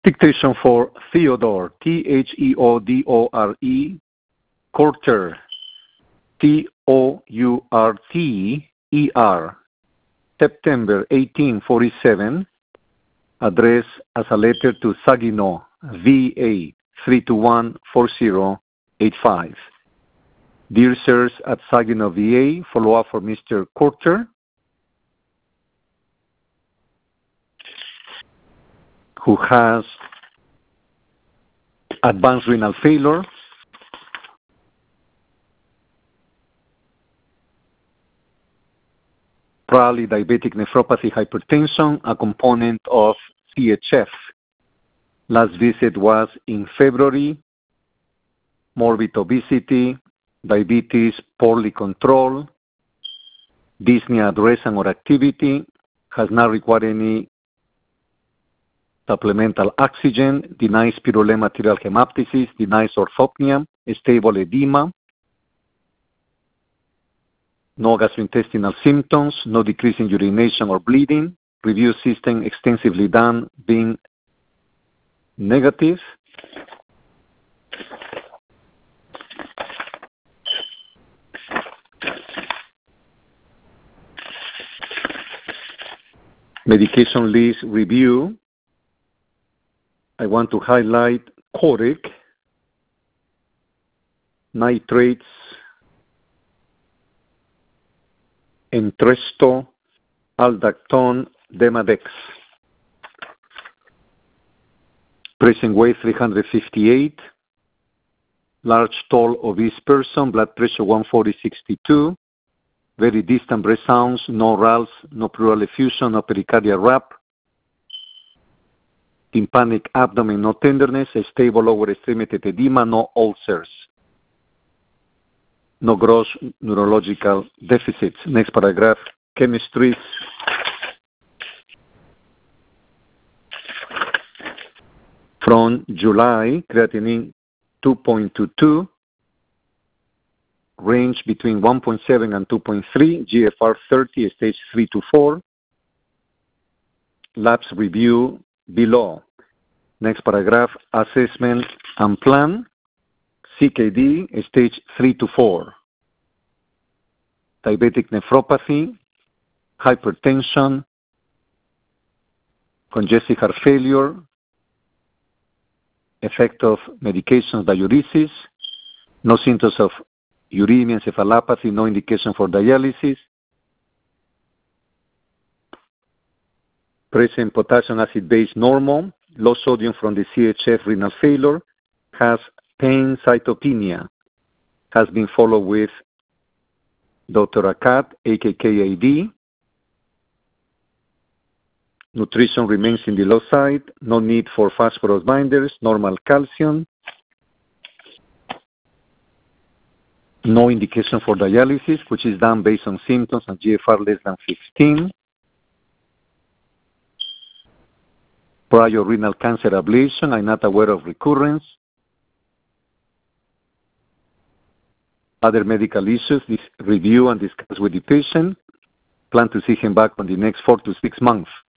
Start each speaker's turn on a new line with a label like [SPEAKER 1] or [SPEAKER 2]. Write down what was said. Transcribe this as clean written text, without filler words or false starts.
[SPEAKER 1] Dictation for Theodore, Theodore, Courter, Tourter, September 1847, addressed as a letter to Saginaw, VA 3214085. Dear sirs at Saginaw, VA, follow up for Mr. Courter, who has advanced renal failure, probably diabetic nephropathy, hypertension, a component of CHF. Last visit was in February, morbid obesity, diabetes poorly controlled, dyspnea at rest and or activity, has not required any supplemental oxygen, denies spirolemma arterial hemoptysis, denies orthopnea, stable edema, no gastrointestinal symptoms, no decrease in urination or bleeding, review system extensively done being negative. Medication list review. I want to highlight Coric, nitrates, Entresto, Aldactone, Demodex. Present weight 358, large, tall, obese person, blood pressure 140/62, very distant breath sounds, no RALs, no pleural effusion, no pericardial rap, tympanic abdomen, no tenderness, a stable lower extremity edema, no ulcers, no gross neurological deficits. Next paragraph, chemistries. From July, creatinine 2.22, range between 1.7 and 2.3, GFR 30, stage 3 to 4. Labs review below. Next paragraph, assessment and plan. CKD, stage 3 to 4. Diabetic nephropathy, hypertension, congestive heart failure, effect of medications, diuresis, no symptoms of uremia, encephalopathy, no indication for dialysis. Present potassium acid base normal, low sodium from the CHF renal failure, has pancytopenia, has been followed with Dr. Akat, AKKAD. Nutrition remains in the low side, no need for phosphorus binders, normal calcium, no indication for dialysis, which is done based on symptoms and GFR less than 15. Prior renal cancer ablation, I'm not aware of recurrence. Other medical issues, review and discuss with the patient. Plan to see him back on the next 4 to 6 months.